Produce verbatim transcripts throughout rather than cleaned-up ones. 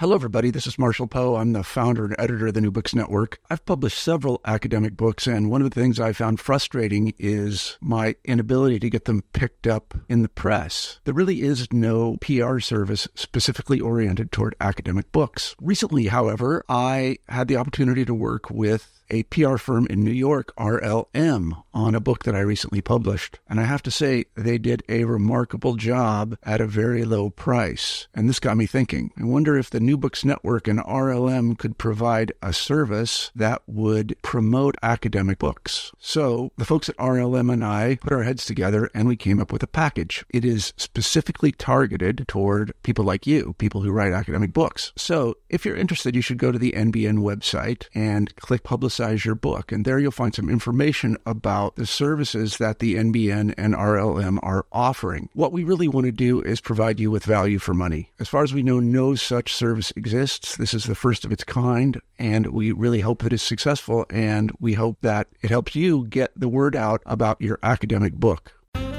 Hello, everybody. This is Marshall Poe. I'm the founder and editor of the New Books Network. I've published several academic books, and one of the things I found frustrating is my inability to get them picked up in the press. There really is no P R service specifically oriented toward academic books. Recently, however, I had the opportunity to work with a P R firm in New York, R L M, on a book that I recently published. And I have to say, they did a remarkable job at a very low price. And this got me thinking. I wonder if the New Books Network and R L M could provide a service that would promote academic books. So the folks at R L M and I put our heads together and we came up with a package. It is specifically targeted toward people like you, people who write academic books. So if you're interested, you should go to the N B N website and click Publicize your book. And there you'll find some information about the services that the N B N and R L M are offering. What we really want to do is provide you with value for money. As far as we know, no such service exists. This is the first of its kind, and we really hope that it's successful, and we hope that it helps you get the word out about your academic book.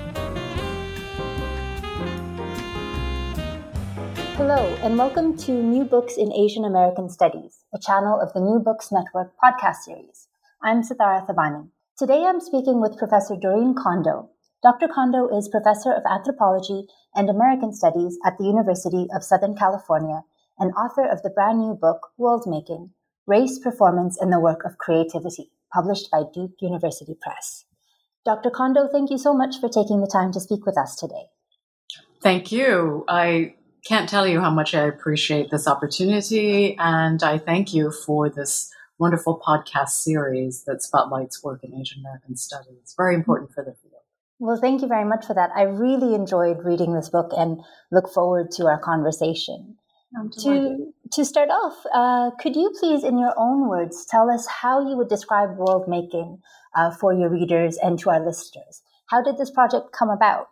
Hello, and welcome to New Books in Asian American Studies, a channel of the New Books Network podcast series. I'm Sitara Thabani. Today I'm speaking with Professor Doreen Kondo. Doctor Kondo is Professor of Anthropology and American Studies at the University of Southern California and author of the brand new book, World Making: Race, Performance, and the Work of Creativity, published by Duke University Press. Doctor Kondo, thank you so much for taking the time to speak with us today. Thank you. I can't tell you how much I appreciate this opportunity, and I thank you for this wonderful podcast series that spotlights work in Asian American studies. It's very important for the field. Well, thank you very much for that. I really enjoyed reading this book and look forward to our conversation. To, to start off, uh, could you please, in your own words, tell us how you would describe world making uh, for your readers and to our listeners? How did this project come about?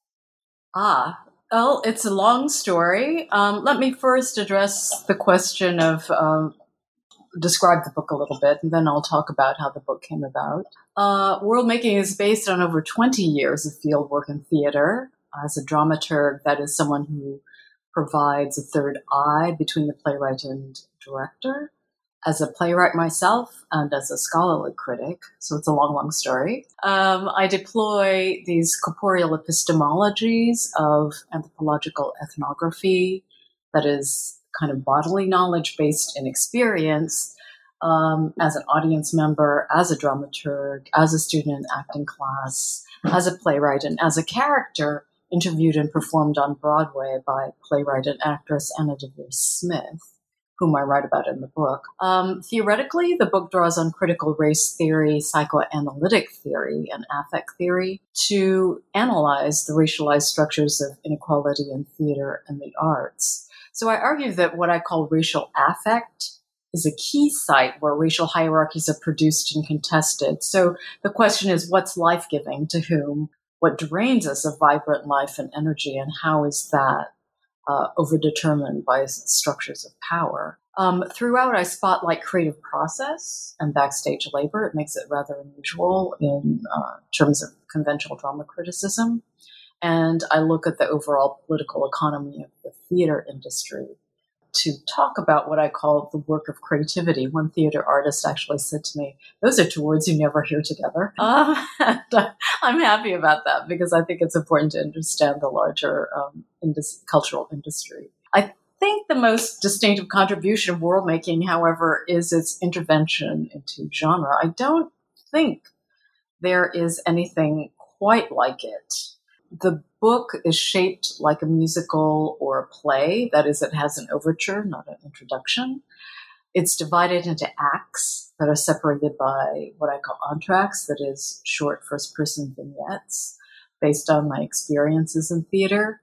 Ah, Well, it's a long story. Um, let me first address the question of, um, describe the book a little bit, and then I'll talk about how the book came about. Uh, World Making is based on over twenty years of field work in theater. As a dramaturg, that is someone who provides a third eye between the playwright and director. As a playwright myself and as a scholarly critic, so it's a long, long story, um, I deploy these corporeal epistemologies of anthropological ethnography, that is kind of bodily knowledge based in experience, um, as an audience member, as a dramaturg, as a student in acting class, as a playwright, and as a character interviewed and performed on Broadway by playwright and actress Anna Deavere Smith, whom I write about in the book. Um, theoretically, the book draws on critical race theory, psychoanalytic theory, and affect theory to analyze the racialized structures of inequality in theater and the arts. So I argue that what I call racial affect is a key site where racial hierarchies are produced and contested. So the question is, what's life-giving to whom? What drains us of vibrant life and energy, and how is that Uh, overdetermined by structures of power. Um, throughout, I spotlight creative process and backstage labor. It makes it rather unusual in uh, terms of conventional drama criticism. And I look at the overall political economy of the theater industry to talk about what I call the work of creativity. One theater artist actually said to me, those are two words you never hear together. Uh, and uh, I'm happy about that because I think it's important to understand the larger um, indus- cultural industry. I think the most distinctive contribution of world making, however, is its intervention into genre. I don't think there is anything quite like it. The book is shaped like a musical or a play. That is, it has an overture, not an introduction. It's divided into acts that are separated by what I call entr'actes, that is, short first-person vignettes based on my experiences in theater.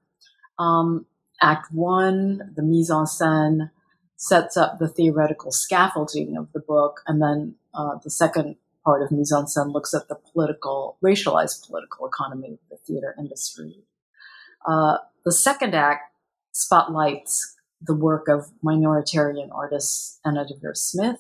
Um, act one, the mise en scène, sets up the theoretical scaffolding of the book, and then uh, the second part of mise en scène looks at the political, racialized political economy of the theater industry. Uh, the second act spotlights the work of minoritarian artist Anna Deavere Smith,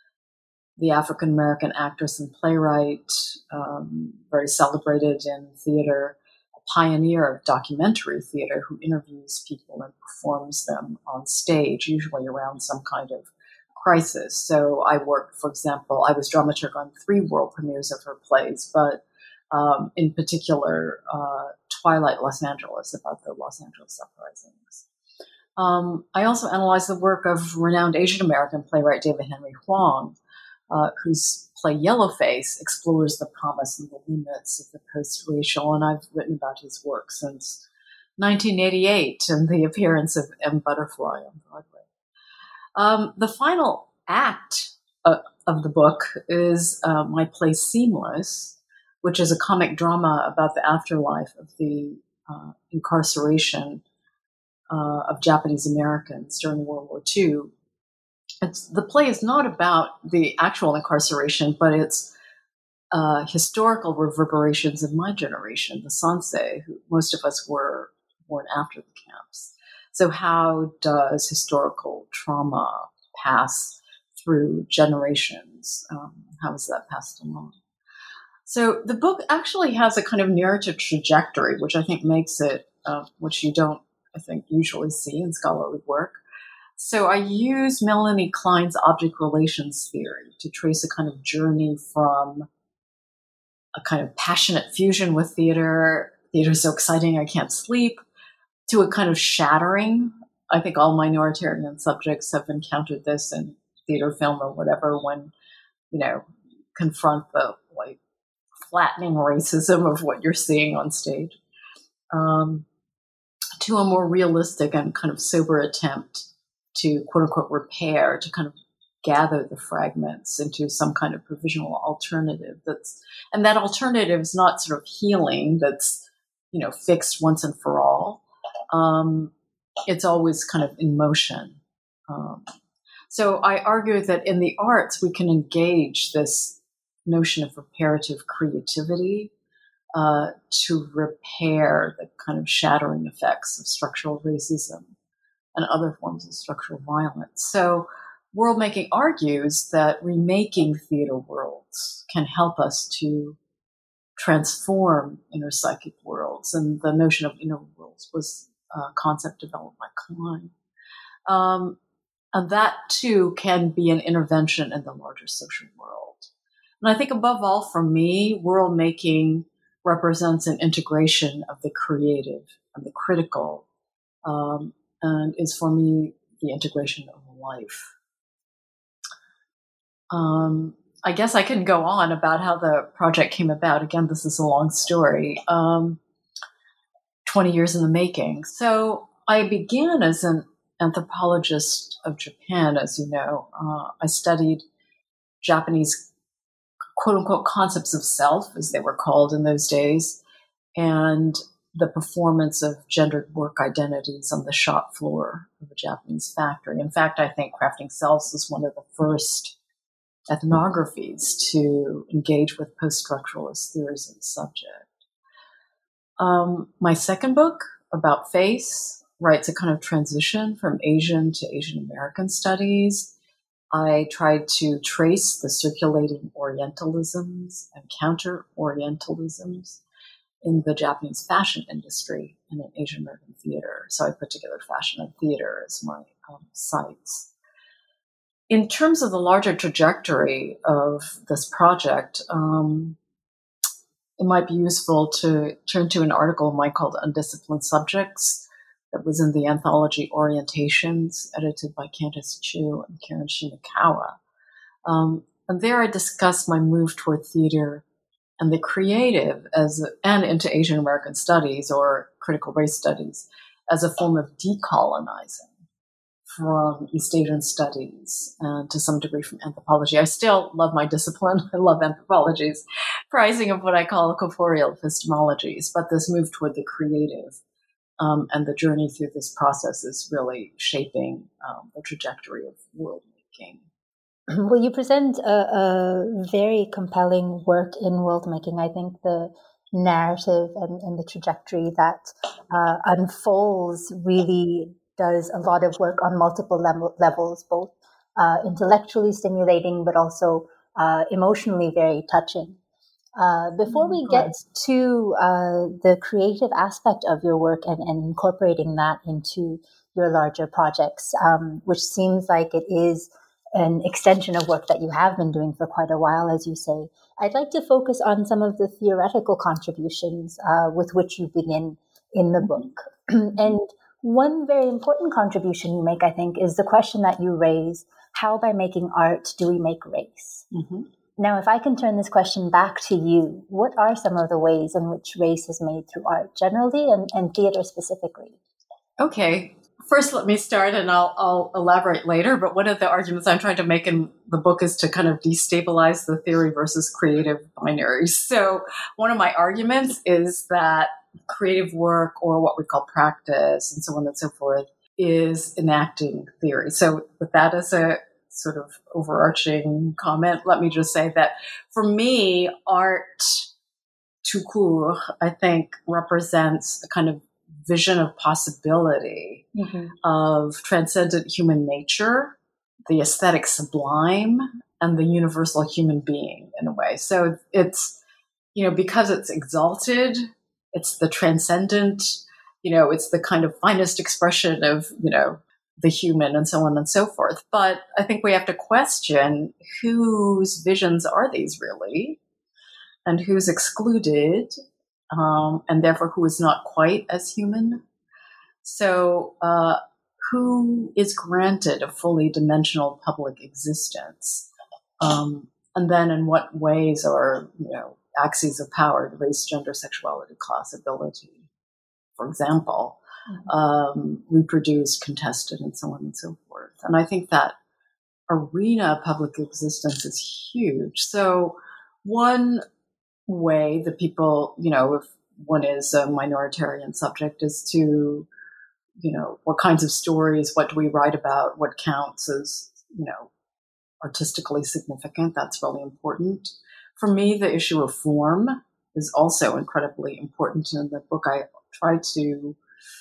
the African-American actress and playwright, um, very celebrated in theater, pioneer of documentary theater who interviews people and performs them on stage, usually around some kind of crisis. So I worked, for example, I was dramaturg on three world premieres of her plays, but um, in particular, uh, Twilight Los Angeles, about the Los Angeles uprisings. Um, I also analyzed the work of renowned Asian American playwright David Henry Hwang, uh, whose play Yellowface explores the promise and the limits of the post-racial, and I've written about his work since nineteen eighty-eight and the appearance of M. Butterfly on Broadway. Um, the final act uh, of the book is uh, my play Seamless, which is a comic drama about the afterlife of the uh, incarceration uh, of Japanese Americans during World War Two. It's, the play is not about the actual incarceration, but it's uh, historical reverberations in my generation, the Sansei, who most of us were born after the camps. So how does historical trauma pass through generations? Um, how is that passed along? So the book actually has a kind of narrative trajectory, which I think makes it, uh, which you don't, I think, usually see in scholarly work. So I use Melanie Klein's object relations theory to trace a kind of journey from a kind of passionate fusion with theater, theater's so exciting I can't sleep, to a kind of shattering. I think all minoritarian subjects have encountered this in theater, film, or whatever, when, you know, confront the like flattening racism of what you're seeing on stage, um, to a more realistic and kind of sober attempt to quote unquote repair, to kind of gather the fragments into some kind of provisional alternative. That's, and that alternative is not sort of healing that's, you know, fixed once and for all. Um, it's always kind of in motion. Um, so I argue that in the arts, we can engage this notion of reparative creativity uh, to repair the kind of shattering effects of structural racism and other forms of structural violence. So world making argues that remaking theater worlds can help us to transform inner psychic worlds. And the notion of inner worlds was a concept developed by Klein. Um, and that too can be an intervention in the larger social world. And I think above all for me, world making represents an integration of the creative and the critical, um, and is for me the integration of life. Um, I guess I can go on about how the project came about. Again, this is a long story, um, twenty years in the making. So I began as an anthropologist of Japan, as you know. Uh, I studied Japanese quote-unquote concepts of self, as they were called in those days, and the performance of gendered work identities on the shop floor of a Japanese factory. In fact, I think Crafting Selves was one of the first ethnographies to engage with post-structuralist theories of the subject. Um, my second book, About Face, writes a kind of transition from Asian to Asian American studies. I tried to trace the circulating Orientalisms and counter-Orientalisms in the Japanese fashion industry and in Asian American theater. So I put together fashion and theater as my um, sites. In terms of the larger trajectory of this project, um, it might be useful to turn to an article of mine called Undisciplined Subjects that was in the anthology Orientations, edited by Candice Chu and Karen Shimakawa. Um, and there I discuss my move toward theater and the creative as a, and into Asian American studies or critical race studies as a form of decolonizing from East Asian studies and to some degree from anthropology. I still love my discipline. I love anthropology's prizing of what I call corporeal epistemologies, but this move toward the creative um, and the journey through this process is really shaping um, the trajectory of world making. Well, you present a, a very compelling work in world making. I think the narrative and, and the trajectory that uh, unfolds really does a lot of work on multiple level, levels, both uh, intellectually stimulating, but also uh, emotionally very touching. Uh, before we get to uh, the creative aspect of your work and, and incorporating that into your larger projects, um, which seems like it is an extension of work that you have been doing for quite a while, as you say, I'd like to focus on some of the theoretical contributions uh, with which you begin in the book. And one very important contribution you make, I think, is the question that you raise: how by making art do we make race? Mm-hmm. Now, if I can turn this question back to you, what are some of the ways in which race is made through art generally and, and theater specifically? Okay. First, let me start and I'll, I'll elaborate later. But one of the arguments I'm trying to make in the book is to kind of destabilize the theory versus creative binaries. So one of my arguments is that creative work, or what we call practice and so on and so forth, is enacting theory. So with that as a sort of overarching comment, let me just say that for me, art tout court, I think, represents a kind of vision of possibility, mm-hmm. of transcendent human nature, the aesthetic sublime, and the universal human being in a way. So it's, you know, because it's exalted, it's the transcendent, you know, it's the kind of finest expression of, you know, the human and so on and so forth. But I think we have to question whose visions are these really, and who's excluded, um, and therefore who is not quite as human. So uh, who is granted a fully dimensional public existence? Um, and then in what ways are, you know, axes of power, race, gender, sexuality, class, ability, for example, um, reproduced, contested, and so on and so forth. And I think that arena of public existence is huge. So one way that people, you know, if one is a minoritarian subject, is to, you know, what kinds of stories, what do we write about, what counts as, you know, artistically significant. That's really important. For me, the issue of form is also incredibly important. In the book, I try to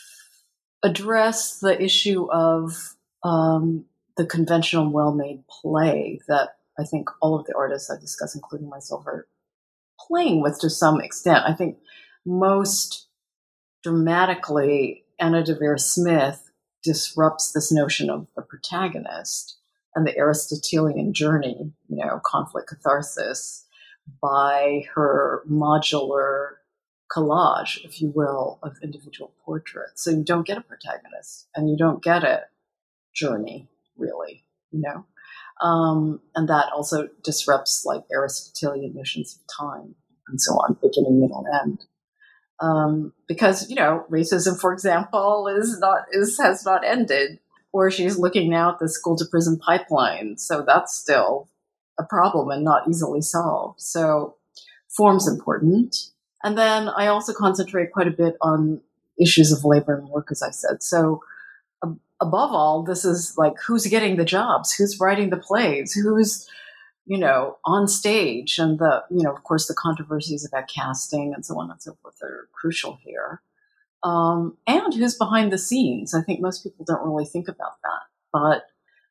address the issue of um, the conventional well-made play that I think all of the artists I discuss, including myself, are playing with to some extent. I think most dramatically, Anna Deavere Smith disrupts this notion of the protagonist and the Aristotelian journey, you know, conflict catharsis, by her modular collage, if you will, of individual portraits. So you don't get a protagonist and you don't get a journey, really, you know? Um, and that also disrupts like Aristotelian notions of time and so on, beginning, middle, end. Um, because, you know, racism, for example, is not, is, has not ended, or she's looking now at the school to prison pipeline. So that's still a problem and not easily solved. So form's important. And then I also concentrate quite a bit on issues of labor and work, as I said. So uh, above all, this is like, who's getting the jobs? Who's writing the plays? Who's, you know, on stage? And the, you know, of course, the controversies about casting and so on and so forth are crucial here. Um, and who's behind the scenes? I think most people don't really think about that. But,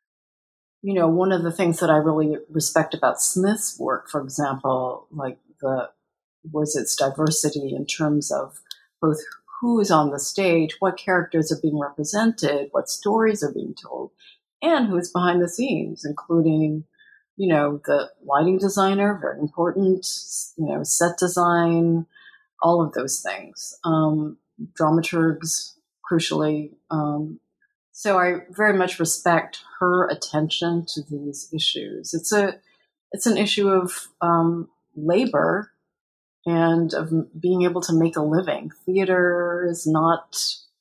you know, one of the things that I really respect about Smith's work, for example, like the, was its diversity in terms of both who is on the stage, what characters are being represented, what stories are being told, and who's behind the scenes, including, you know, the lighting designer, very important, you know, set design, all of those things. Um, dramaturgs, crucially. Um, so I very much respect her attention to these issues. It's a, it's an issue of um, labor and of being able to make a living. Theater is not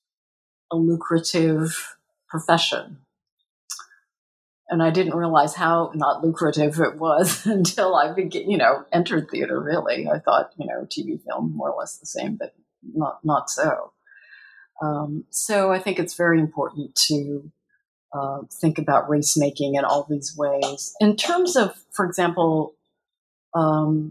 a lucrative profession. And I didn't realize how not lucrative it was until I began, you know, entered theater, really. I thought, you know, T V, film, more or less the same, but not not so. Um, so I think it's very important to uh, think about race making in all these ways. In terms of, for example, um,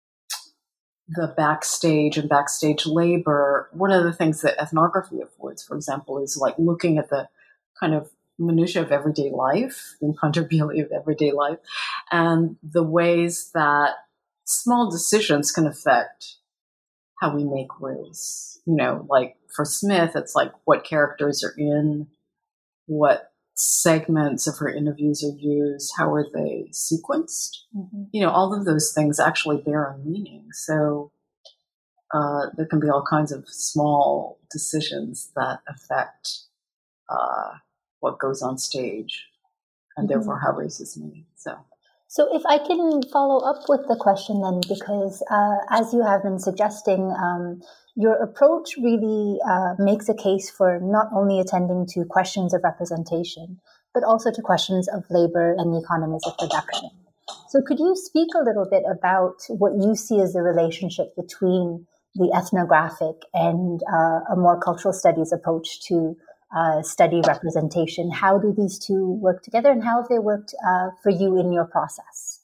the backstage and backstage labor, one of the things that ethnography affords, for example, is like looking at the kind of minutiae of everyday life, the imponderability of everyday life, and the ways that small decisions can affect how we make race. You know, like for Smith, it's like what characters are in, what segments of her interviews are used, how are they sequenced? Mm-hmm. You know, all of those things actually bear a meaning. So uh, there can be all kinds of small decisions that affect uh, what goes on stage, and mm-hmm. therefore how race is made. So. So if I can follow up with the question then, because uh, as you have been suggesting, um, your approach really uh, makes a case for not only attending to questions of representation, but also to questions of labor and the economies of production. So could you speak a little bit about what you see as the relationship between the ethnographic and uh, a more cultural studies approach to Uh, study representation? How do these two work together, and how have they worked uh, for you in your process?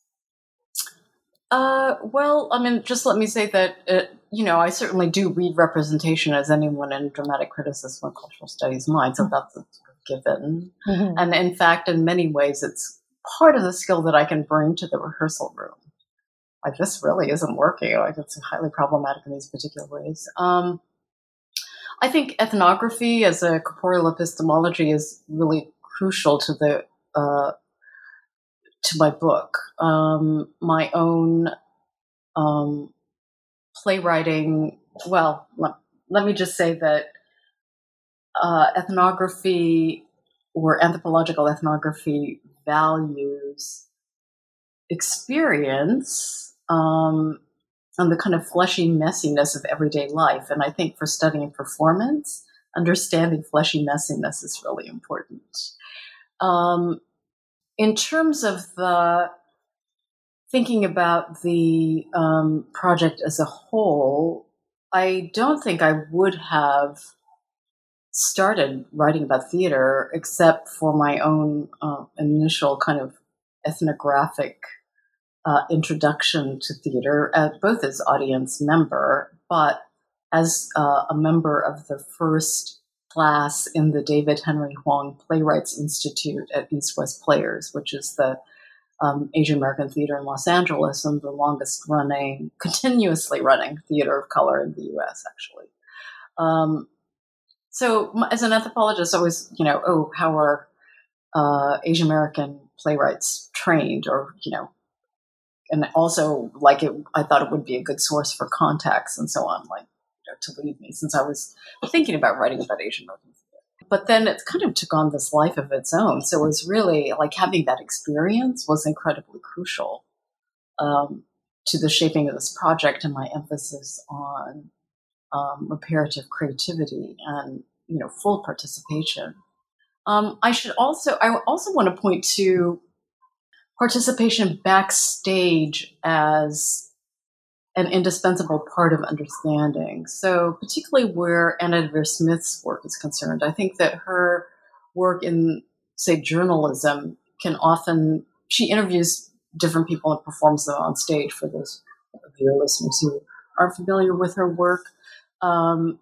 Uh, well, I mean, just let me say that, it, you know, I certainly do read representation as anyone in dramatic criticism or cultural studies might, so mm-hmm. that's a given. Mm-hmm. And in fact, in many ways, it's part of the skill that I can bring to the rehearsal room. Like, this really isn't working. Like, it's highly problematic in these particular ways. Um, I think ethnography as a corporeal epistemology is really crucial to the uh, to my book. Um, my own um, playwriting. Well, let, let me just say that uh, ethnography or anthropological ethnography values experience. Um, and the kind of fleshy messiness of everyday life. And I think for studying performance, understanding fleshy messiness is really important. Um, in terms of the thinking about the um, project as a whole, I don't think I would have started writing about theater except for my own uh, initial kind of ethnographic Uh, introduction to theater, uh, both as audience member, but as uh, a member of the first class in the David Henry Hwang Playwrights Institute at East West Players, which is the um, Asian American theater in Los Angeles and the longest running, continuously running theater of color in the U S, actually. Um, so as an anthropologist, I was, you know, oh, how are uh, Asian American playwrights trained, or, you know, and also, like, it, I thought it would be a good source for contacts and so on, like, you know, to lead me, since I was thinking about writing about Asian American theater. But then it kind of took on this life of its own. So it was really, like, having that experience was incredibly crucial um, to the shaping of this project and my emphasis on um, reparative creativity and, you know, full participation. Um, I should also, I also want to point to participation backstage as an indispensable part of understanding. So particularly where Anna Deavere Smith's work is concerned, I think that her work in, say, journalism can often, she interviews different people and performs them on stage for those of your listeners who aren't familiar with her work. Um,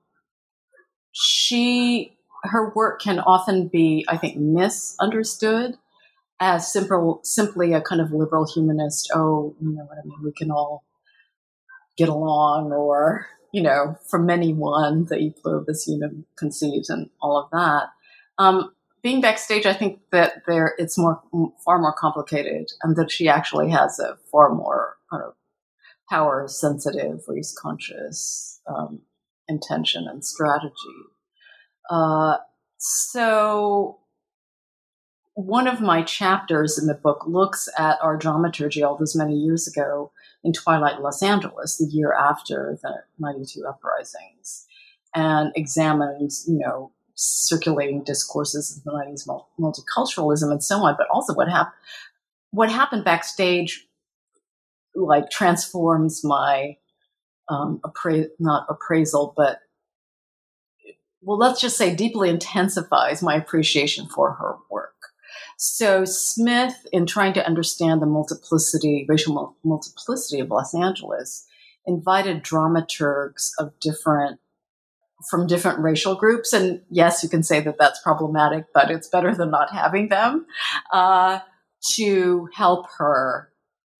she, her work can often be, I think, misunderstood as simple, simply a kind of liberal humanist, oh, you know what I mean, we can all get along, or, you know, from many one, the e pluribus unum conceives, and all of that. Um, being backstage, I think that there it's more, far more complicated, and that she actually has a far more kind of power-sensitive, race-conscious um, intention and strategy. Uh, so... One of my chapters in the book looks at our dramaturgy all those many years ago in Twilight Los Angeles, the year after the ninety-two uprisings, and examines, you know, circulating discourses of the nineties multiculturalism and so on, but also what happened, what happened backstage, like, transforms my um, appra- not appraisal, but, well, let's just say deeply intensifies my appreciation for her work. So Smith, in trying to understand the multiplicity, racial multiplicity of Los Angeles, invited dramaturgs of different, from different racial groups. And yes, you can say that that's problematic, but it's better than not having them, uh, to help her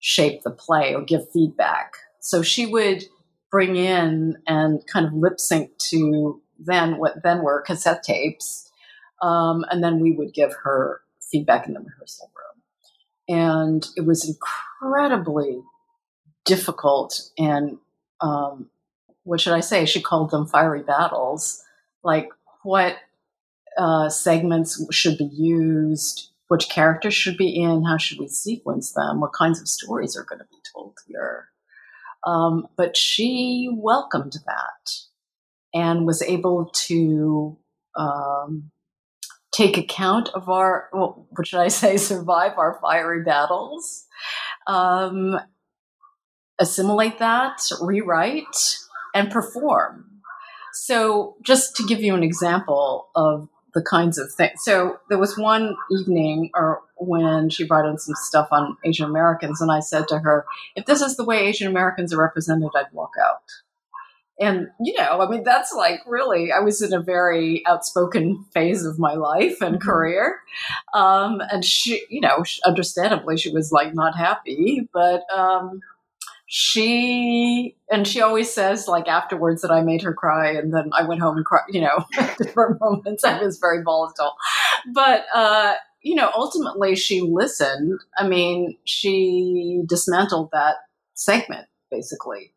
shape the play or give feedback. So she would bring in and kind of lip sync to then what then were cassette tapes. Um, and then we would give her feedback in the rehearsal room. And it was incredibly difficult. And um, what should I say? She called them fiery battles. Like what uh, segments should be used, which characters should be in, how should we sequence them, what kinds of stories are going to be told here. Um, but she welcomed that and was able to um, take account of our, well, what should I say, survive our fiery battles, um, assimilate that, rewrite, and perform. So just to give you an example of the kinds of things. So there was one evening or when she brought in some stuff on Asian Americans, and I said to her, if this is the way Asian Americans are represented, I'd walk out. And, you know, I mean, that's like really, I was in a very outspoken phase of my life and mm-hmm. career. Um, and she, you know, understandably, she was like not happy, but um, she, and she always says like afterwards that I made her cry and then I went home and cried, you know, different moments. I was very volatile. But, uh, you know, ultimately she listened. I mean, she dismantled that segment, basically.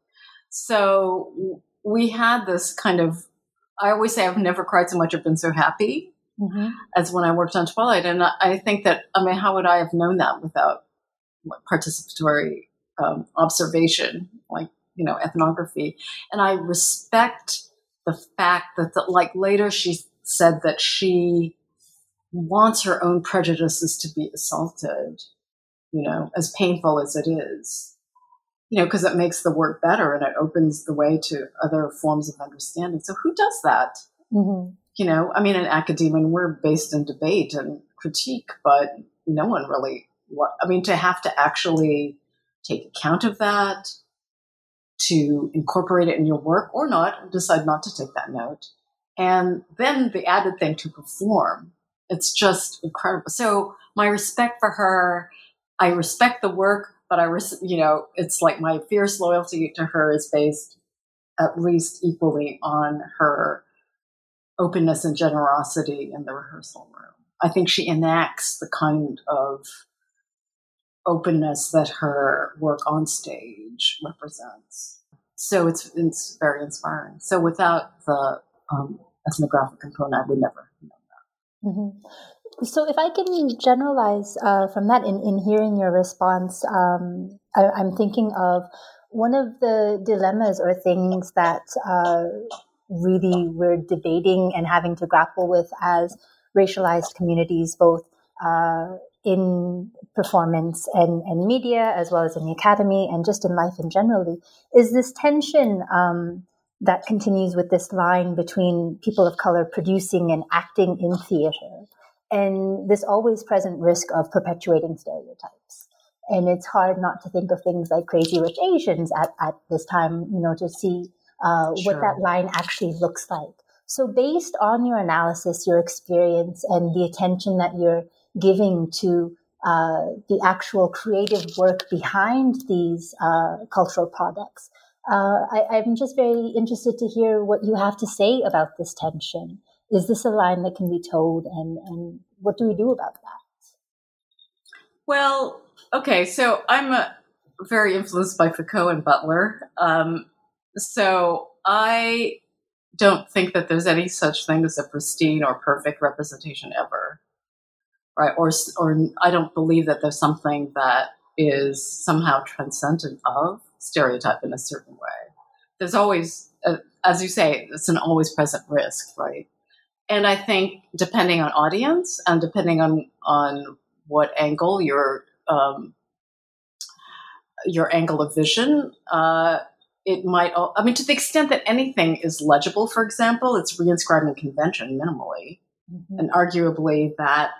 So we had this kind of, I always say I've never cried so much or been so happy mm-hmm. as when I worked on Twilight. And I think that, I mean, how would I have known that without like, participatory um, observation, like, you know, ethnography? And I respect the fact that, the, like, later she said that she wants her own prejudices to be assaulted, you know, as painful as it is. You know, because it makes the work better and it opens the way to other forms of understanding. So who does that? Mm-hmm. You know, I mean, in academia, we're based in debate and critique, but no one really, I mean, to have to actually take account of that, to incorporate it in your work or not, decide not to take that note. And then the added thing to perform. It's just incredible. So my respect for her, I respect the work, but I, you know, it's like my fierce loyalty to her is based at least equally on her openness and generosity in the rehearsal room. I think she enacts the kind of openness that her work on stage represents. So it's it's very inspiring. So without the um, ethnographic component, I would never know that. Mm-hmm. So if I can generalize uh, from that in, in hearing your response, um, I, I'm thinking of one of the dilemmas or things that uh, really we're debating and having to grapple with as racialized communities, both uh, in performance and, and media, as well as in the academy and just in life in generally, is this tension um, that continues with this line between people of color producing and acting in theater. And this always present risk of perpetuating stereotypes. And it's hard not to think of things like Crazy Rich Asians at, at this time, you know, to see uh, sure. what that line actually looks like. So based on your analysis, your experience, and the attention that you're giving to uh, the actual creative work behind these uh, cultural products, uh, I, I'm just very interested to hear what you have to say about this tension. Is this a line that can be told, and, and what do we do about that? Well, okay, so I'm uh, very influenced by Foucault and Butler. Um, so I don't think that there's any such thing as a pristine or perfect representation ever, right? Or, or I don't believe that there's something that is somehow transcendent of stereotype in a certain way. There's always, uh, as you say, it's an always present risk, right? And I think depending on audience and depending on, on what angle your um, your angle of vision, uh, it might. I mean, to the extent that anything is legible, for example, it's reinscribing convention minimally, mm-hmm. and arguably that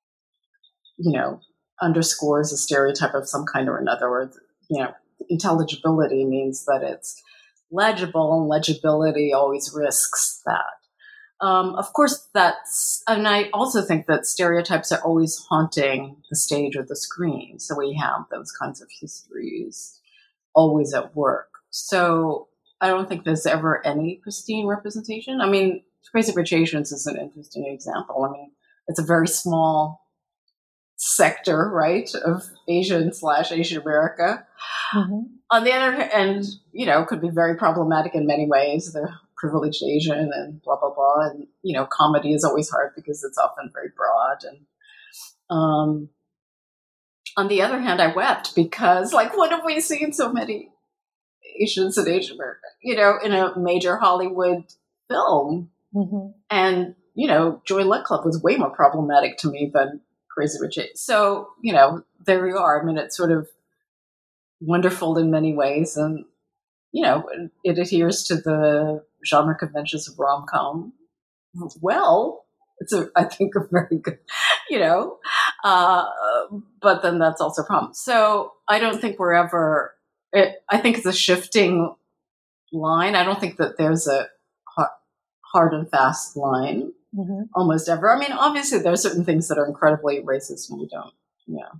you know underscores a stereotype of some kind or another. Or you know, intelligibility means that it's legible, and legibility always risks that. Um, of course, that's, and I also think that stereotypes are always haunting the stage or the screen. So we have those kinds of histories always at work. So I don't think there's ever any pristine representation. I mean, Crazy Rich Asians is an interesting example. I mean, it's a very small sector, right, of Asian slash Asian America. Mm-hmm. On the other hand, you know, could be very problematic in many ways. The privileged Asian and blah, blah, blah. And, you know, comedy is always hard because it's often very broad. And um, on the other hand, I wept because, like, what have we seen so many Asians in Asian America, you know, in a major Hollywood film? Mm-hmm. And, you know, Joy Luck Club was way more problematic to me than Crazy Rich Asians. So, you know, there you are. I mean, it's sort of wonderful in many ways. And, you know, it adheres to the genre conventions of rom-com well. It's, a, I think, a very good, you know, uh, but then that's also a problem. So I don't think we're ever, it, I think it's a shifting line. I don't think that there's a hard, hard and fast line mm-hmm. almost ever. I mean, obviously there are certain things that are incredibly racist and we don't, you know,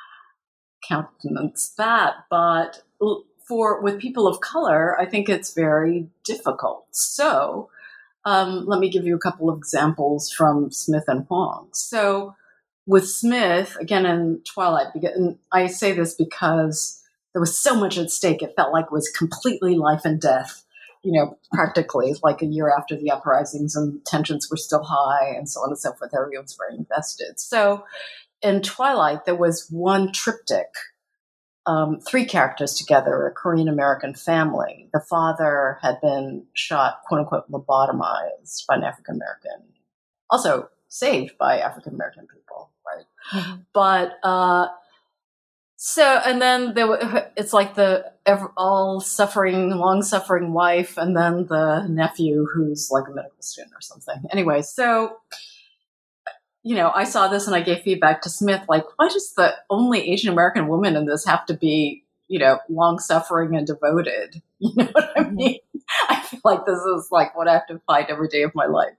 countenance that, but for with people of color, I think it's very difficult. So um, let me give you a couple of examples from Smith and Hwang. So with Smith, again in Twilight, and I say this because there was so much at stake. It felt like it was completely life and death, you know, practically like a year after the uprisings and tensions were still high and so on and so forth. Everyone was very invested. So in Twilight, there was one triptych, um, three characters together, a Korean-American family. The father had been shot, quote-unquote, lobotomized by an African-American, also saved by African-American people, right? Mm-hmm. But uh, so, and then there were, it's like the ever, all-suffering, long-suffering wife, and then the nephew who's like a medical student or something. Anyway, so... you know, I saw this and I gave feedback to Smith, like, why does the only Asian American woman in this have to be, you know, long suffering and devoted? You know what I mean? I feel like this is like what I have to fight every day of my life.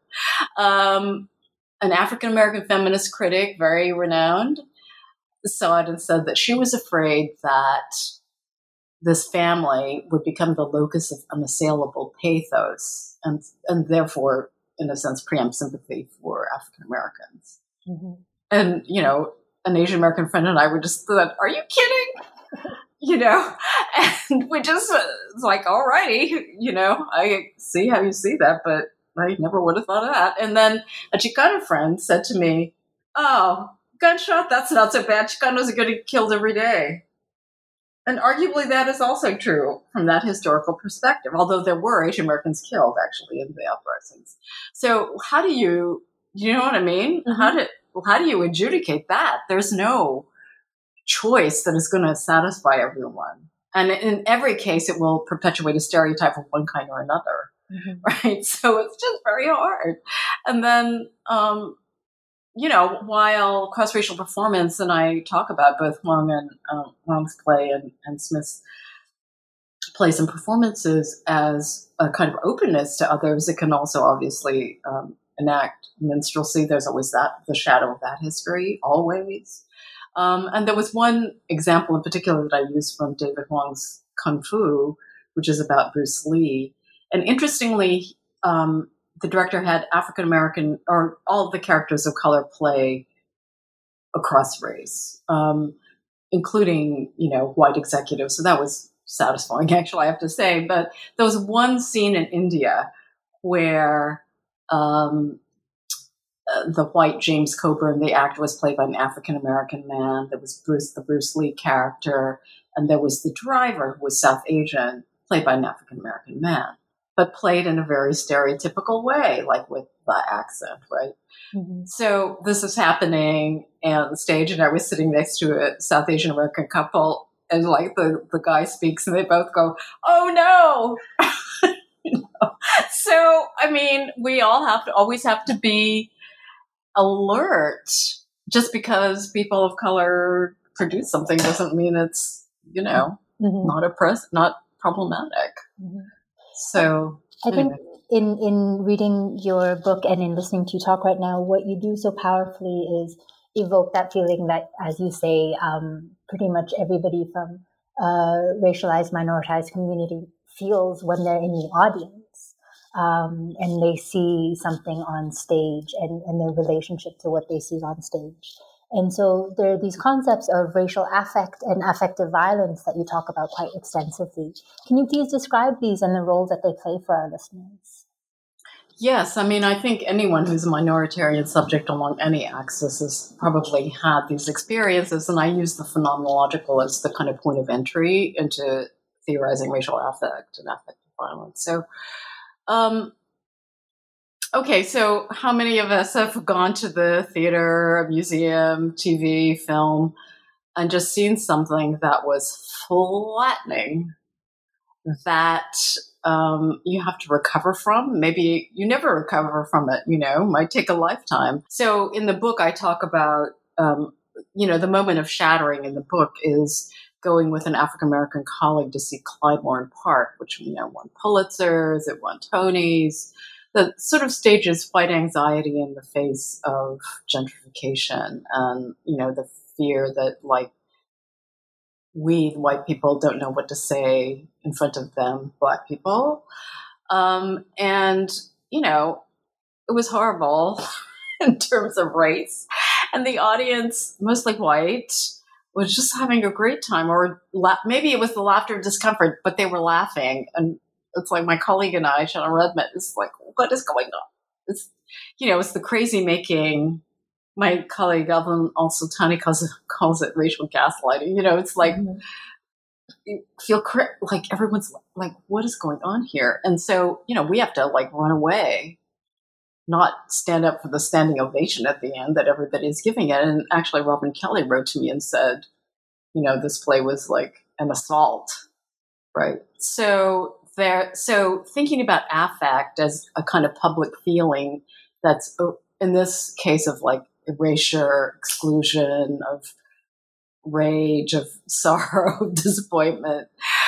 Um, an African American feminist critic, very renowned, saw it and said that she was afraid that this family would become the locus of unassailable pathos and, and therefore, in a sense, preempt sympathy for African Americans. Mm-hmm. And, you know, an Asian American friend and I were just thought, are you kidding? You know, and we just, it's like, all righty, you know, I see how you see that, but I never would have thought of that. And then a Chicano friend said to me, oh, gunshot, that's not so bad. Chicanos are getting killed every day. And arguably that is also true from that historical perspective, although there were Asian Americans killed actually in the uprisings. So how do you, you know what I mean? Mm-hmm. How do, how do you adjudicate that? There's no choice that is going to satisfy everyone. And in every case, it will perpetuate a stereotype of one kind or another, mm-hmm. right? So it's just very hard. And then, um, you know, while cross-racial performance, and I talk about both Hwang and um, Hwang's play and, and Smith's plays and performances as a kind of openness to others, it can also obviously um, enact minstrelsy. There's always that, the shadow of that history, always. Um, and there was one example in particular that I used from David Hwang's Kung Fu, which is about Bruce Lee. And interestingly, um, the director had African-American, or all of the characters of color play across race, um, including, you know, white executives. So that was satisfying, actually, I have to say. But there was one scene in India where um, uh, the white James Coburn, the actor, was played by an African-American man. There was Bruce, the Bruce Lee character, and there was the driver, who was South Asian, played by an African-American man, but played in a very stereotypical way, like with the accent, right? Mm-hmm. So this is happening on the stage, and I was sitting next to a South Asian American couple, and like the, the guy speaks, and they both go, "Oh no!" You know? So, I mean, we all have to always have to be alert. Just because people of color produce something doesn't mean it's, you know, mm-hmm. not oppressive, not problematic. Mm-hmm. So I anyway. think in, in reading your book and in listening to you talk right now, what you do so powerfully is evoke that feeling that, as you say, um, pretty much everybody from a racialized, minoritized community feels when they're in the audience, um, and they see something on stage and, and their relationship to what they see on stage. And so there are these concepts of racial affect and affective violence that you talk about quite extensively. Can you please describe these and the role that they play for our listeners? Yes, I mean, I think anyone who's a minoritarian subject along any axis has probably had these experiences, and I use the phenomenological as the kind of point of entry into theorizing racial affect and affective violence. So, um, okay, so how many of us have gone to the theater, museum, T V, film, and just seen something that was flattening, that um, you have to recover from? Maybe you never recover from it, you know, might take a lifetime. So in the book, I talk about, um, you know, the moment of shattering in the book is going with an African-American colleague to see Clyde Lorne Park, which, you know, won Pulitzers, it won Tonys, that sort of stages white anxiety in the face of gentrification and, you know, the fear that, like, we, white people, don't know what to say in front of them, Black people. Um, and, you know, it was horrible in terms of race. And the audience, mostly white, was just having a great time. Or la- maybe it was the laughter of discomfort, but they were laughing. And it's like my colleague and I, Shannon Redmond, is like, what is going on? It's, you know, it's the crazy making. My colleague Evelyn Al-Sultani calls it, calls it racial gaslighting. You know, it's like, mm-hmm. you feel cri- like everyone's like, what is going on here? And so, you know, we have to like run away, not stand up for the standing ovation at the end that everybody's giving it. And actually, Robin Kelly wrote to me and said, you know, this play was like an assault, right? So there, so thinking about affect as a kind of public feeling that's, in this case, of like erasure, exclusion, of rage, of sorrow, disappointment,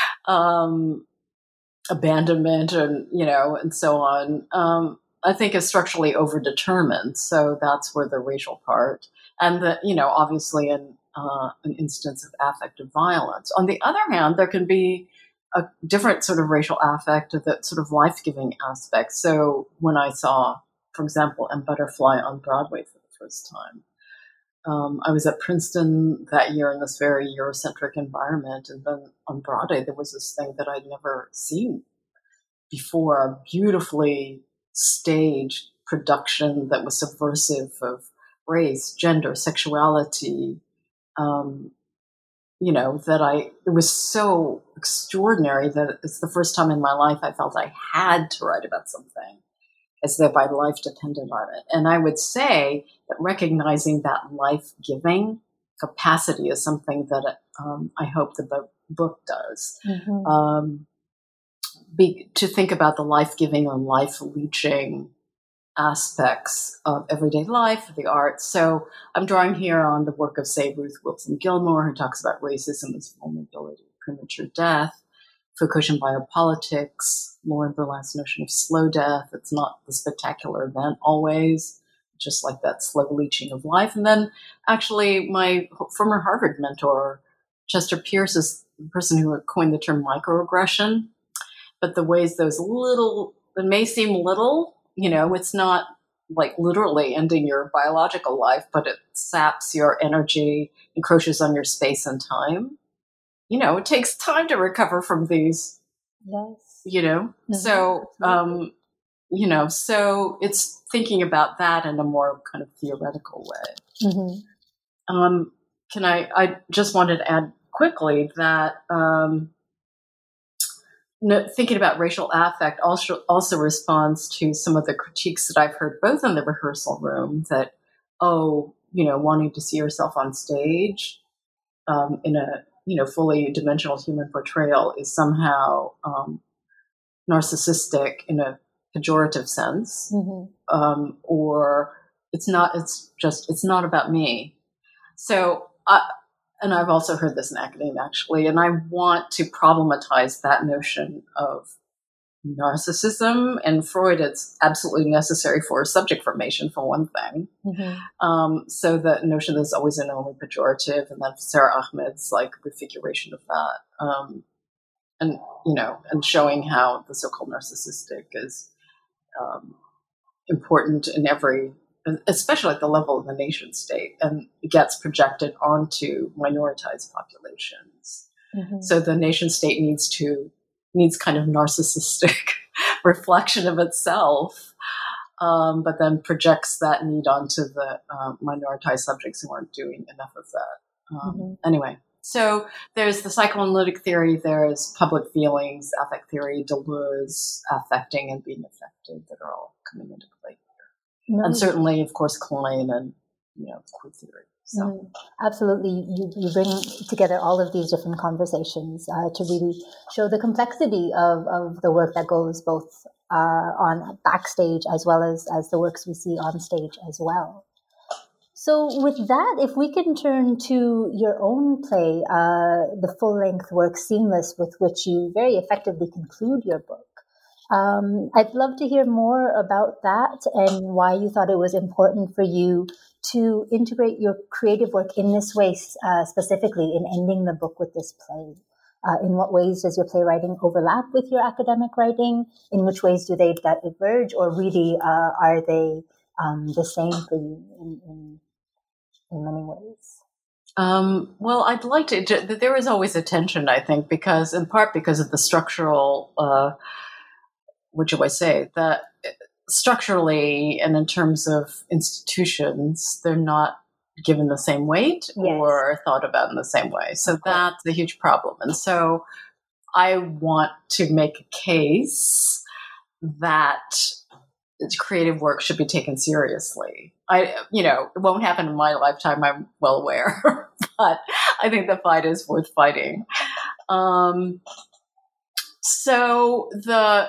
um, abandonment, and, you know, and so on, um, I think is structurally overdetermined. So that's where the racial part, and the, you know, obviously in uh, an instance of affective violence. On the other hand, there can be a different sort of racial affect, that sort of life-giving aspect. So when I saw, for example, M. Butterfly on Broadway for the first time, um, I was at Princeton that year in this very Eurocentric environment. And then on Broadway, there was this thing that I'd never seen before, a beautifully staged production that was subversive of race, gender, sexuality, um, you know, that I, it was so extraordinary that it's the first time in my life I felt I had to write about something as though my life depended on it. And I would say that recognizing that life-giving capacity is something that um, I hope the book does. Mm-hmm. Um, be, to think about the life-giving or life-leaching aspects of everyday life, the arts. So I'm drawing here on the work of, say, Ruth Wilson Gilmore, who talks about racism as vulnerability, premature death, Foucaultian biopolitics, Lauren Berlant's notion of slow death. It's not the spectacular event always, just like that slow leaching of life. And then actually my former Harvard mentor, Chester Pierce, is the person who coined the term microaggression. But the ways those little, it may seem little, you know, it's not like literally ending your biological life, but it saps your energy, encroaches on your space and time. You know, it takes time to recover from these, yes. you know, mm-hmm. so, um, you know, so it's thinking about that in a more kind of theoretical way. Mm-hmm. Um, can I, I just wanted to add quickly that, um, No, thinking about racial affect also also responds to some of the critiques that I've heard both in the rehearsal room that, oh, you know, wanting to see yourself on stage um, in a, you know, fully dimensional human portrayal is somehow um, narcissistic in a pejorative sense, mm-hmm. um, or it's not, it's just, it's not about me. So I, And I've also heard this in academia, actually, and I want to problematize that notion of narcissism. And Freud, it's absolutely necessary for subject formation, for one thing. Mm-hmm. Um, so the notion that there's always an only pejorative, and then Sarah Ahmed's like refiguration of that. Um, and, you know, and showing how the so-called narcissistic is um, important in every, especially at the level of the nation state, and gets projected onto minoritized populations. Mm-hmm. So the nation state needs to, needs kind of narcissistic reflection of itself, um, but then projects that need onto the uh, minoritized subjects who aren't doing enough of that. Um, mm-hmm. Anyway. So there's the psychoanalytic theory, there's public feelings, affect theory, Deleuze, affecting and being affected, that are all coming into play here. No. And certainly, of course, Klein and, you know, queer theory. So. Mm, absolutely. You, you bring together all of these different conversations uh, to really show the complexity of, of the work that goes both uh, on backstage as well as, as the works we see on stage as well. So with that, if we can turn to your own play, uh, the full-length work Seamless, with which you very effectively conclude your book. Um, I'd love to hear more about that and why you thought it was important for you to integrate your creative work in this way, uh, specifically in ending the book with this play. Uh, in what ways does your playwriting overlap with your academic writing? In which ways do they diverge, or really uh, are they um, the same for you in, in in many ways? Um, well, I'd like to, there is always a tension, I think, because in part because of the structural, uh, what do I say, that structurally and in terms of institutions, they're not given the same weight yes. or thought about in the same way. So that's a huge problem. And so I want to make a case that creative work should be taken seriously. I, you know, it won't happen in my lifetime, I'm well aware, but I think the fight is worth fighting. Um, so the,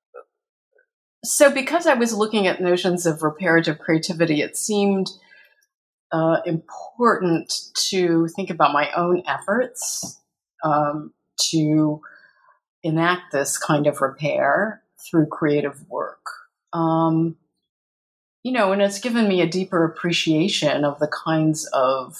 so because I was looking at notions of reparative creativity, it seemed uh, important to think about my own efforts um, to enact this kind of repair through creative work. Um, you know, and it's given me a deeper appreciation of the kinds of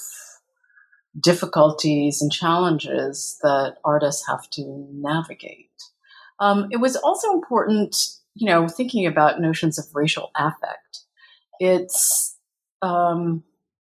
difficulties and challenges that artists have to navigate. Um, it was also important, you know, thinking about notions of racial affect. It's, um,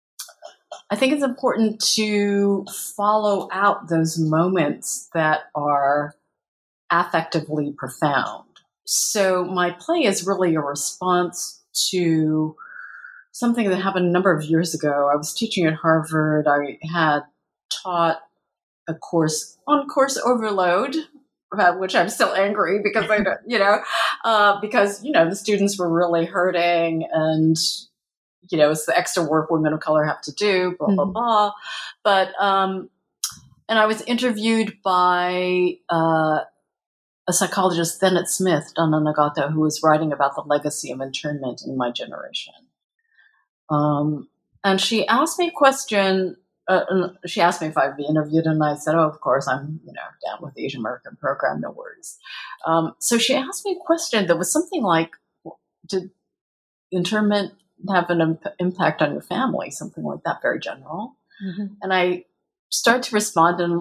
I think it's important to follow out those moments that are affectively profound. So my play is really a response to something that happened a number of years ago. I was teaching at Harvard. I had taught a course on course overload, about which I'm still angry because I, you know, uh, because, you know, the students were really hurting and, you know, it's the extra work women of color have to do, blah, blah, mm-hmm. blah. But, um, and I was interviewed by, uh, a psychologist then at Smith, Donna Nagata, who was writing about the legacy of internment in my generation. Um, and she asked me a question. Uh, she asked me if I'd be interviewed, and I said, "Oh, of course, I'm, you know, down with the Asian American program. No worries." Um, so she asked me a question that was something like, "Did internment have an imp- impact on your family?" Something like that, very general. Mm-hmm. And I started to respond, and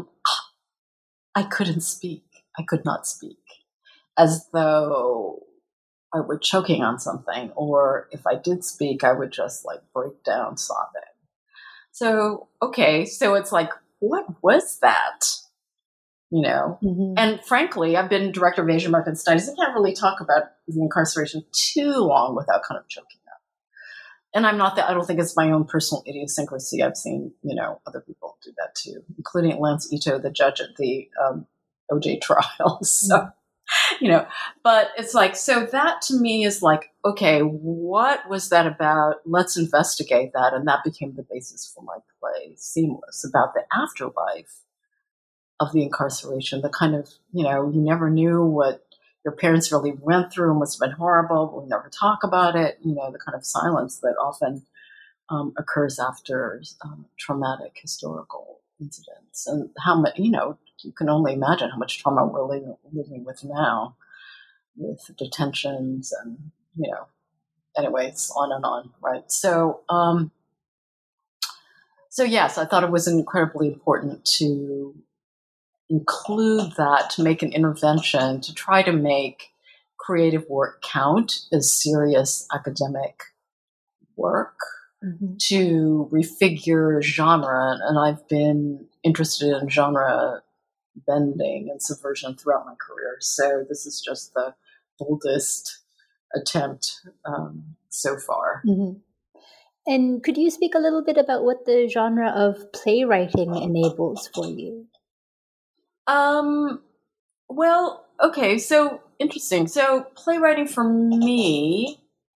I couldn't speak. I could not speak, as though I were choking on something, or if I did speak, I would just like break down sobbing. So, okay, so it's like, what was that? You know? Mm-hmm. And frankly, I've been director of Asian American Studies. I can't really talk about the incarceration too long without kind of choking up. And I'm not that, I don't think it's my own personal idiosyncrasy. I've seen, you know, other people do that too, including Lance Ito, the judge at the um, O J trial. So, you know, but it's like, so that to me is like, okay, what was that about? Let's investigate that. And that became the basis for my play, Seamless, about the afterlife of the incarceration, the kind of, you know, you never knew what your parents really went through and must have been horrible, but we never talk about it. You know, the kind of silence that often um, occurs after um, traumatic historical incidents, and how much, you know, you can only imagine how much trauma we're living, living with now. with detentions and, you know, anyways, on and on, right? So, um, so yes, I thought it was incredibly important to include that, to make an intervention, to try to make creative work count as serious academic work, mm-hmm. to refigure genre. And I've been interested in genre bending and subversion throughout my career. So this is just the boldest attempt um, so far. Mm-hmm. And could you speak a little bit about what the genre of playwriting enables for you? Um, well, okay, so interesting. So playwriting for me,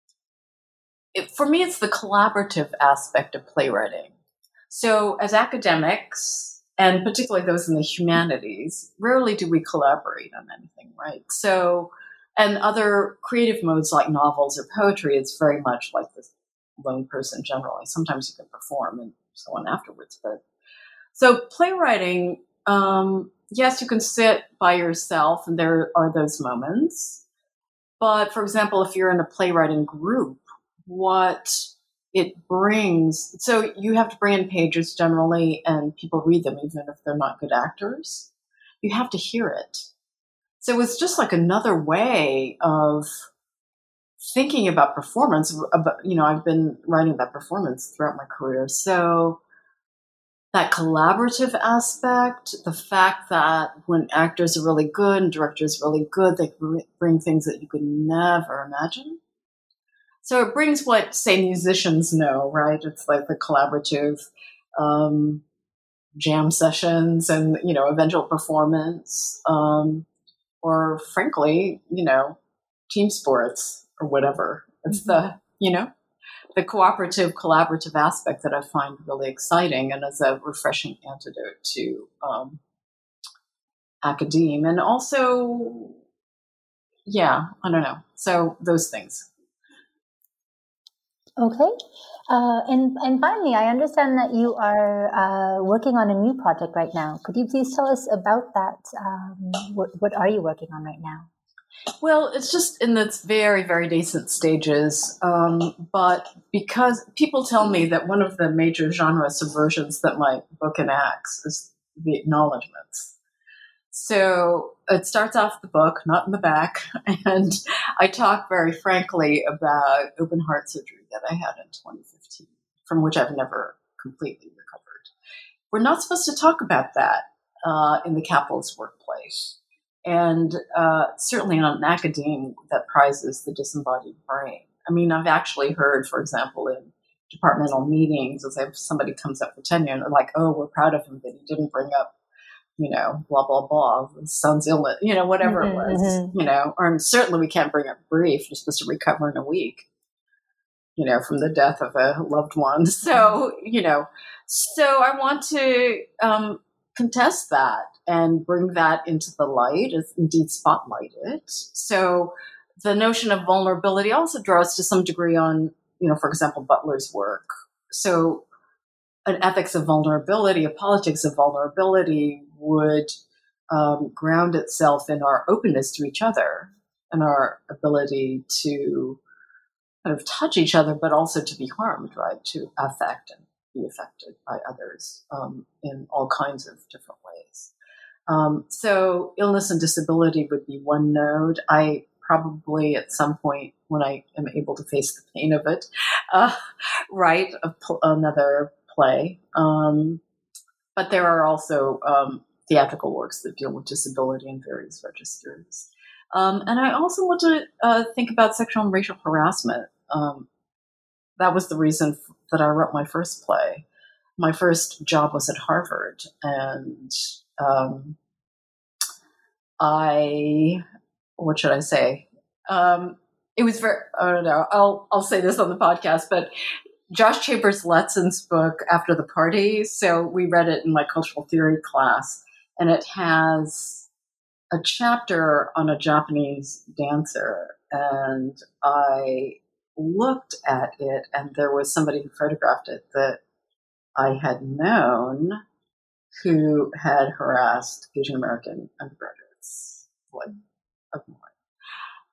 it, for me, it's the collaborative aspect of playwriting. So as academics, and particularly those in the humanities, rarely do we collaborate on anything, right? So, and other creative modes like novels or poetry, it's very much like this lone person generally. Sometimes you can perform and so on afterwards. But so playwriting, um, yes, you can sit by yourself and there are those moments. But for example, if you're in a playwriting group, what it brings, so you have to bring in pages generally and people read them even if they're not good actors. You have to hear it. So it's just like another way of thinking about performance. About, you know, I've been writing about performance throughout my career. So that collaborative aspect, the fact that when actors are really good and directors are really good, they can bring things that you could never imagine. So it brings what, say, musicians know, right? It's like the collaborative um, jam sessions and, you know, eventual performance, um, or frankly, you know, team sports or whatever. It's mm-hmm. the, you know, the cooperative, collaborative aspect that I find really exciting and as a refreshing antidote to um, academe. And also, yeah, I don't know. So those things. Okay. Uh, and, and finally, I understand that you are uh, working on a new project right now. Could you please tell us about that? Um, what, what are you working on right now? Well, it's just in its very, very nascent stages. Um, but because people tell me that one of the major genre subversions that my book enacts is the acknowledgments. So it starts off the book, not in the back, and I talk very frankly about open heart surgery that I had in twenty fifteen, from which I've never completely recovered. We're not supposed to talk about that uh, in the capitalist workplace. And uh, certainly not an academe that prizes the disembodied brain. I mean, I've actually heard, for example, in departmental meetings, as if somebody comes up for tenure and they're like, oh, we're proud of him that he didn't bring up, you know, blah, blah, blah, his son's illness, you know, whatever mm-hmm, it was, mm-hmm. you know, or certainly we can't bring up grief. You're supposed to recover in a week, you know, from the death of a loved one. So, you know, so I want to um, contest that and bring that into the light, indeed spotlight it. So the notion of vulnerability also draws to some degree on, you know, for example, Butler's work. So an ethics of vulnerability, a politics of vulnerability would um, ground itself in our openness to each other and our ability to kind of touch each other, but also to be harmed, right, to affect and be affected by others um, in all kinds of different ways. Um, so illness and disability would be one node. I probably at some point when I am able to face the pain of it, uh, write a pl- another play. Um, but there are also um, theatrical works that deal with disability in various registers. Um, and I also want to uh, think about sexual and racial harassment. Um, that was the reason f- that I wrote my first play. My first job was at Harvard, and um, I, what should I say? Um, it was very, I don't know, I'll, I'll say this on the podcast, but Josh Chambers-Letson's book, After the Party, so we read it in my cultural theory class, and it has a chapter on a Japanese dancer, and I looked at it, and there was somebody who photographed it that I had known who had harassed Asian American undergraduates, like, of mine.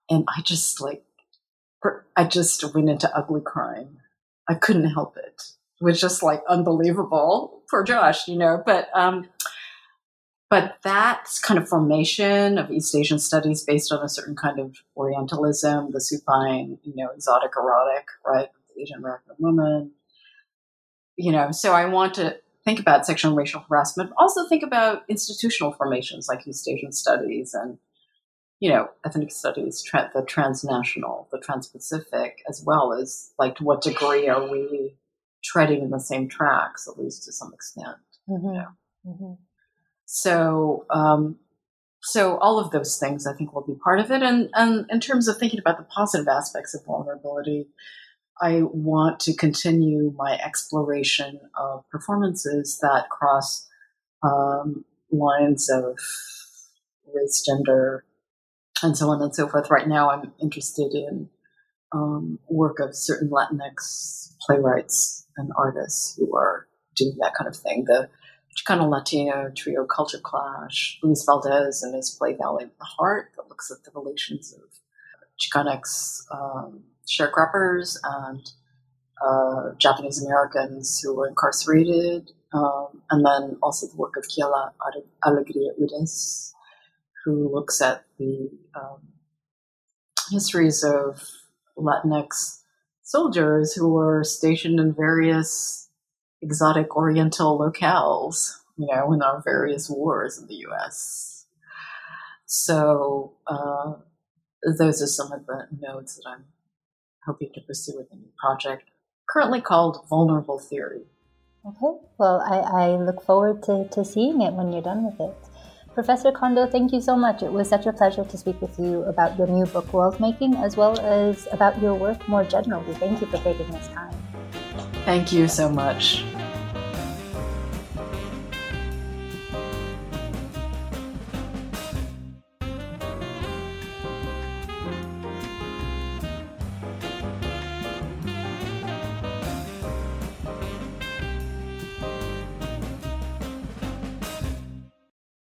and I just like, I just went into ugly crying. I couldn't help it. It was just like unbelievable. Poor Josh, you know, but, um, but that kind of formation of East Asian studies based on a certain kind of Orientalism, the supine, you know, exotic erotic, right? The Asian American woman, you know, so I want to think about sexual and racial harassment, but also think about institutional formations like East Asian studies and, you know, ethnic studies, tra- the transnational, the trans-Pacific, as well as like to what degree are we treading in the same tracks, at least to some extent. Mm-hmm. You know? Mm-hmm. So, um, so all of those things I think will be part of it. And, and in terms of thinking about the positive aspects of vulnerability, I want to continue my exploration of performances that cross um, lines of race, gender, and so on and so forth. Right now, I'm interested in um, work of certain Latinx playwrights and artists who are doing that kind of thing. The Chicano Latino trio Culture Clash, Luis Valdez and his play Valley of the Heart that looks at the relations of Chicanx um, sharecroppers and uh, Japanese Americans who were incarcerated, um, and then also the work of Kiala Alegria Udes, who looks at the um, histories of Latinx soldiers who were stationed in various exotic Oriental locales, you know, in our various wars in the U S. So uh, those are some of the nodes that I'm hoping to pursue with a new project, currently called Vulnerable Theory. Okay, well, I, I look forward to, to seeing it when you're done with it. Professor Kondo, thank you so much. It was such a pleasure to speak with you about your new book, World Making, as well as about your work more generally. Thank you for taking this time. Thank you so much.